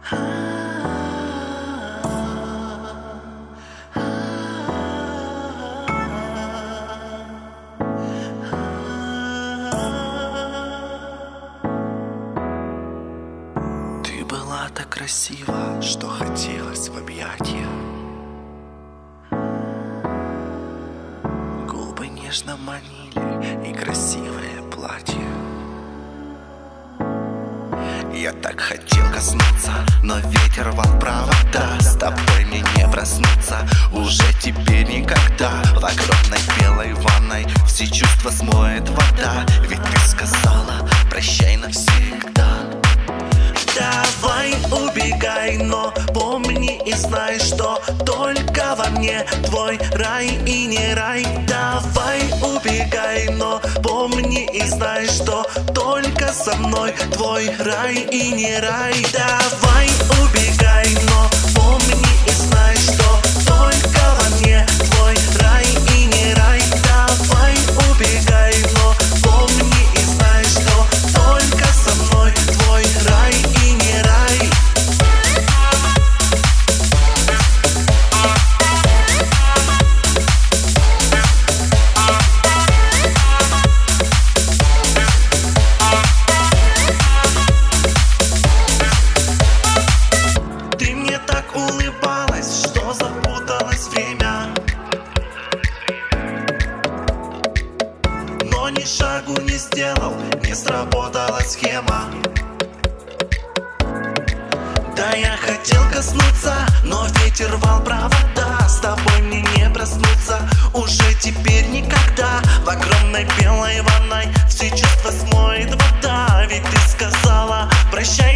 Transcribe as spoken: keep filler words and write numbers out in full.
Ты была так красива, что хотелось в объятия. Губы нежно манили и красивое платье. Я так хотел коснуться, но ветер рвал провода. С тобой мне не проснуться уже теперь никогда. В огромной белой ванной все чувства смоет вода. Ведь ты сказала прощай навсегда. Давай убегай, но помни и знай, что только во мне твой рай и не рай. Давай убегай, но помни и знай, что только со мной твой рай и не рай. Давай убегай, но помни и знай, что только во мне твой рай и не рай. Давай убегай, но помни и знай, что только со мной твой рай и не рай. Ты мне так улыбалась, что запуталось время, но ни шагу не сделал, не сработала схема. Да, я хотел коснуться, но ветер рвал провода. С тобой мне не проснуться уже теперь никогда. В огромной белой ванной все чувства смоет вода. Ведь ты сказала прощай